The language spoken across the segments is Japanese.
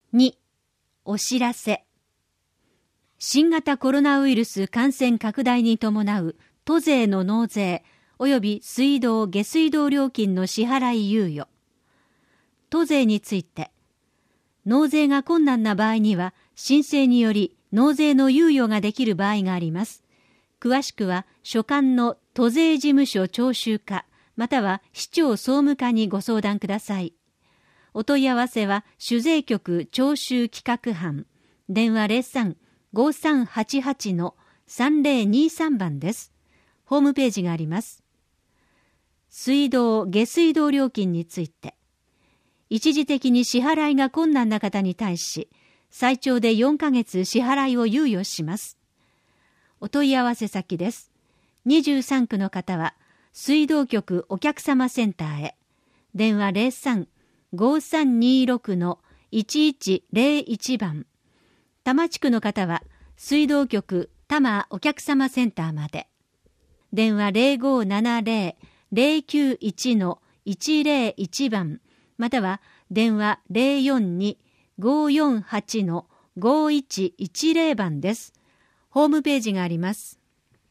2、お知らせ。新型コロナウイルス感染拡大に伴う都税の納税及び水道・下水道料金の支払い猶予。都税について、納税が困難な場合には申請により納税の猶予ができる場合があります。詳しくは所管の都税事務所徴収課または市長総務課にご相談ください。お問い合わせは主税局徴収企画班電話 03-5388-3023 番です。ホームページがあります。水道・下水道料金について、一時的に支払いが困難な方に対し、最長で4ヶ月支払いを猶予します。お問い合わせ先です。23区の方は、水道局お客様センターへ。電話 03-5326-1101 番。多摩地区の方は、水道局多摩お客様センターまで。電話 0570-091-101 番。または電話 042-548-5110 番です。ホームページがあります。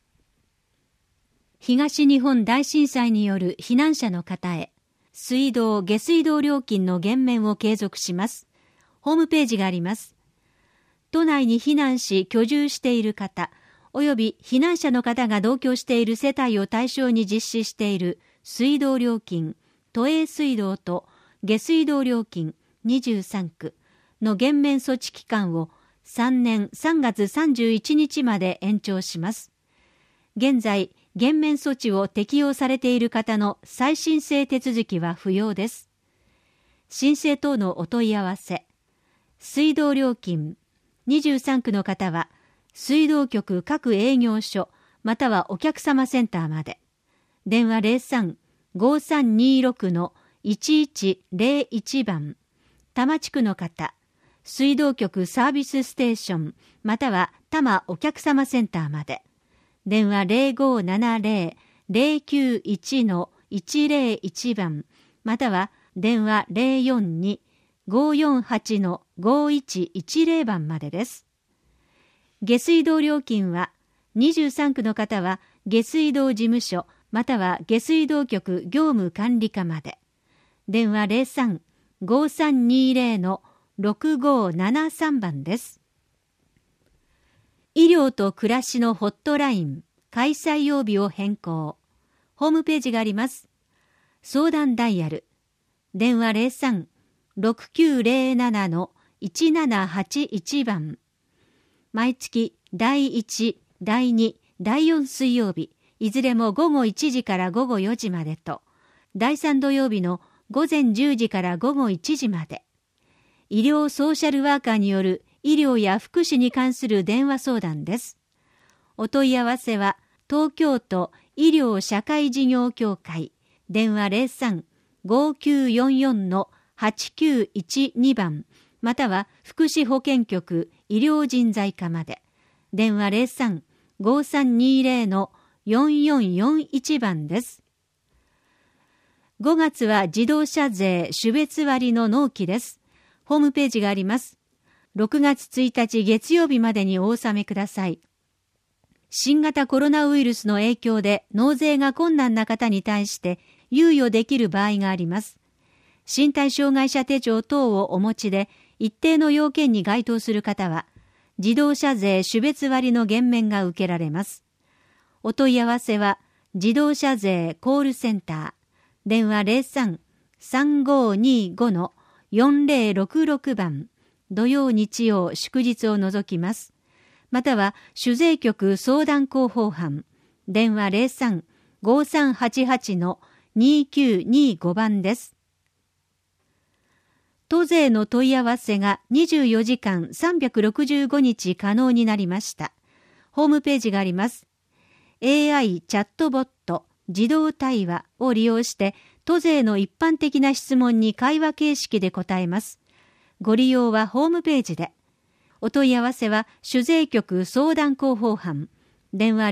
東日本大震災による避難者の方へ、水道・下水道料金の減免を継続します。ホームページがあります。都内に避難し居住している方、および避難者の方が同居している世帯を対象に実施している水道料金、都営水道と下水道料金23区の減免措置期間を3年3月31日まで延長します。現在、減免措置を適用されている方の再申請手続きは不要です。申請等のお問い合わせ。水道料金23区の方は、水道局各営業所またはお客様センターまで。電話 03-5326-1101 番。多摩地区の方、水道局サービスステーションまたは多摩お客様センターまで。電話 0570-091-101 番または電話 042-548-5110 番までです。下水道料金は23区の方は下水道事務所または下水道局業務管理課まで。電話 03-5320-6573 番です。医療と暮らしのホットライン開催曜日を変更。ホームページがあります。相談ダイヤル。電話 03-6907-1781 番。毎月第1、第2、第4水曜日、いずれも午後1時から午後4時までと、第3土曜日の午前10時から午後1時まで。医療ソーシャルワーカーによる医療や福祉に関する電話相談です。お問い合わせは、東京都医療社会事業協会、電話 03-5944-8912 番、または福祉保健局医療人材課まで。電話 03-5320-4441 番です。5月は自動車税種別割の納期です。ホームページがあります。6月1日月曜日までにお納めください。新型コロナウイルスの影響で納税が困難な方に対して猶予できる場合があります。身体障害者手帳等をお持ちで一定の要件に該当する方は、自動車税種別割の減免が受けられます。お問い合わせは、自動車税コールセンター、電話 03-3525-4066 番、土曜日曜祝日を除きます。または、主税局相談広報班、電話 03-5388-2925 番です。都税の問い合わせが24時間365日可能になりました。ホームページがあります。AI チャットボット自動対話を利用して都税の一般的な質問に会話形式で答えます。ご利用はホームページで。お問い合わせは主税局相談広報班電話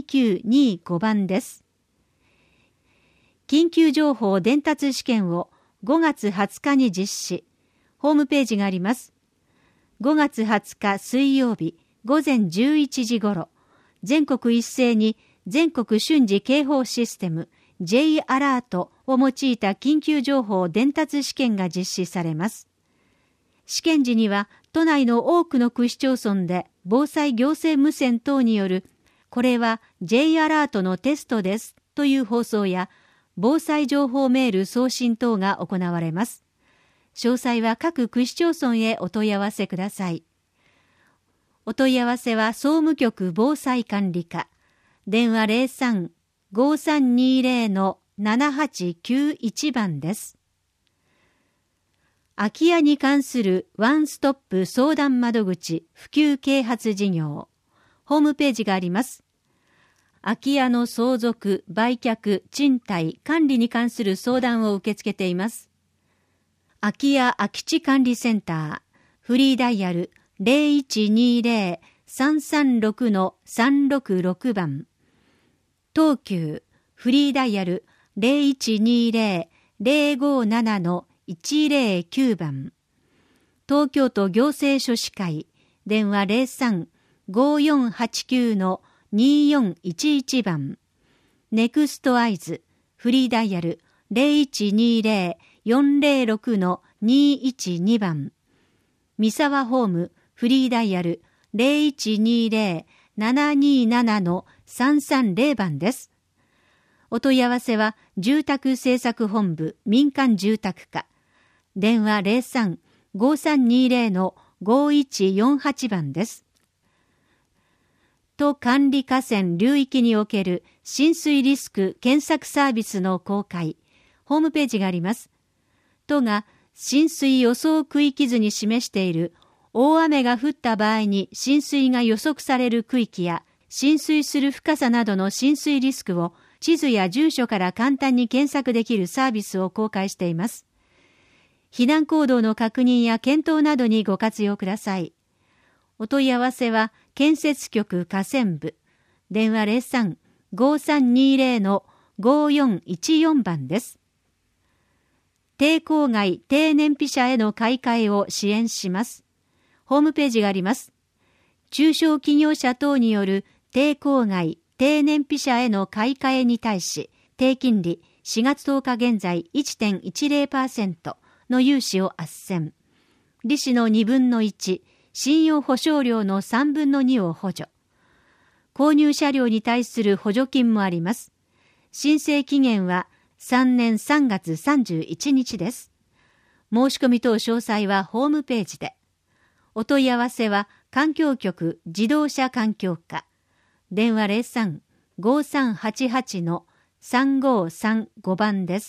03-5388-2925 番です。緊急情報伝達試験を 5月20日に実施。ホームページがあります。5月20日水曜日午前11時ごろ、全国一斉に全国瞬時警報システム J アラートを用いた緊急情報伝達試験が実施されます。試験時には都内の多くの区市町村で防災行政無線等によるこれは J アラートのテストですという放送や防災情報メール送信等が行われます。詳細は各区市町村へお問い合わせください。お問い合わせは総務局防災管理課、電話 03-5320-7891 番です。空き家に関するワンストップ相談窓口普及啓発事業、ホームページがあります。空き家の相続、売却、賃貸、管理に関する相談を受け付けています。空き家空き地管理センター、フリーダイヤル 0120-336-366 番。東急、フリーダイヤル 0120-057-109 番。東京都行政書士会、電話 03-5489-2411 番。ネクストアイズ、フリーダイヤル 0120-406-212 番。三沢ホームフリーダイヤル 0120-727-330 番です。お問い合わせは住宅政策本部民間住宅課、電話 03-5320-5148 番です。都管理河川流域における浸水リスク検索サービスの公開、ホームページがあります。都が浸水予想区域図に示している大雨が降った場合に浸水が予測される区域や浸水する深さなどの浸水リスクを地図や住所から簡単に検索できるサービスを公開しています。避難行動の確認や検討などにご活用ください。お問い合わせは建設局河川部、電話 03-5320-5414 番です。低郊外低燃費車への買い替えを支援します。ホームページがあります。中小企業者等による低郊外低燃費車への買い替えに対し、低金利4月10日現在 1.10% の融資を斡旋。利子の2分の1、信用保証料の3分の2を補助。購入車両に対する補助金もあります。申請期限は3年3月31日です。申し込み等詳細はホームページで。お問い合わせは環境局自動車環境課、電話 03-5388-3535 番です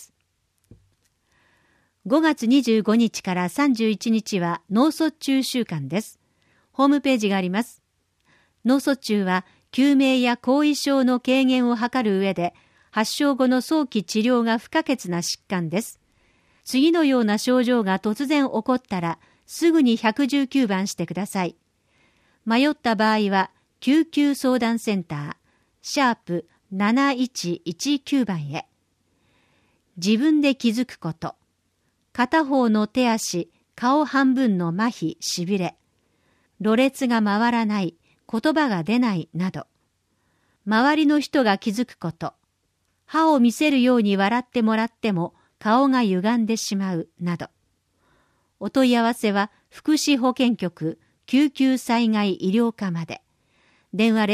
。5月25日から31日は脳卒中週間です。ホームページがあります。脳卒中は救命や後遺症の軽減を図る上で発症後の早期治療が不可欠な疾患です。次のような症状が突然起こったらすぐに119番してください。迷った場合は救急相談センター#7119 番へ。自分で気づくこと、片方の手足、顔半分の麻痺、しびれ、ろれつが回らない、言葉が出ないなど、周りの人が気づくこと、歯を見せるように笑ってもらっても顔が歪んでしまうなど。お問い合わせは福祉保健局救急災害医療課まで。電話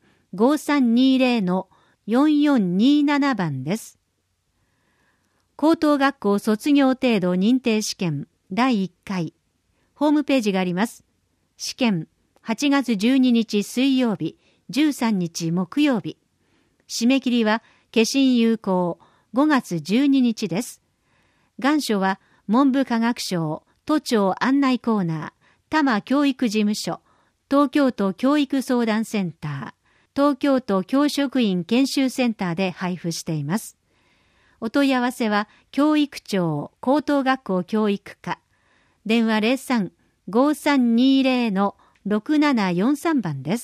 03-5320-4427 番です。高等学校卒業程度認定試験第1回。ホームページがあります。試験8月12日水曜日、13日木曜日。締め切りは消印有効5月12日です。願書は文部科学省都庁案内コーナー、多摩教育事務所、東京都教育相談センター、東京都教職員研修センターで配布しています。お問い合わせは教育庁高等学校教育課、電話 03-5320-6743 番です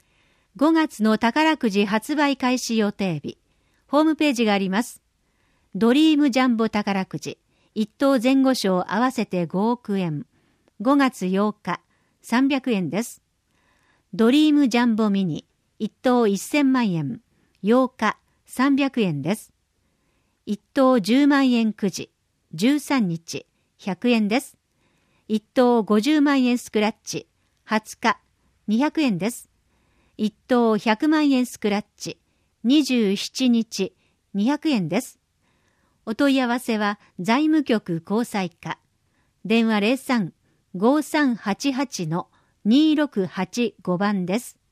。5月の宝くじ発売開始予定日、ホームページがあります。 ドリームジャンボ宝くじ1等前後賞合わせて5億円。5月8日300円です。ドリームジャンボミニ1等1000万円。8日300円です。1等10万円くじ13日100円です。1等50万円スクラッチ20日200円です。1等100万円スクラッチ27日200円です。お問い合わせは財務局交際課。電話03-5388-2685番です。